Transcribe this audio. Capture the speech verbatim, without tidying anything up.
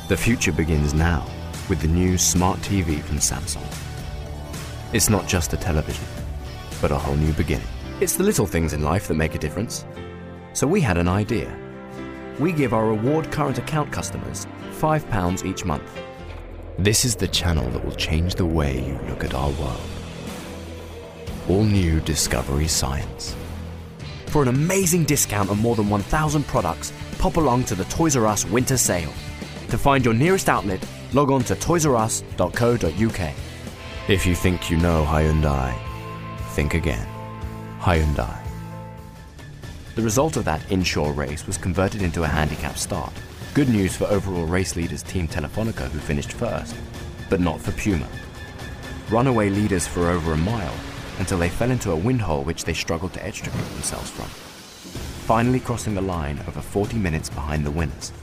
The future begins now with the new Smart T V from Samsung. It's not just a television, but a whole new beginning. It's the little things in life that make a difference. So we had an idea. We give our reward current account customers five pounds each month. This is the channel that will change the way you look at our world. All new Discovery Science. For an amazing discount on more than one thousand products, pop along to the Toys R Us winter sale. To find your nearest outlet, log on to toys r us dot co dot u k. If you think you know Hyundai, think again. Hyundai. The result of that inshore race was converted into a handicap start. Good news for overall race leaders Team Telefonica, who finished first, but not for Puma. Runaway leaders for over a mile until they fell into a wind hole which they struggled to extricate themselves from, finally crossing the line over forty minutes behind the winners.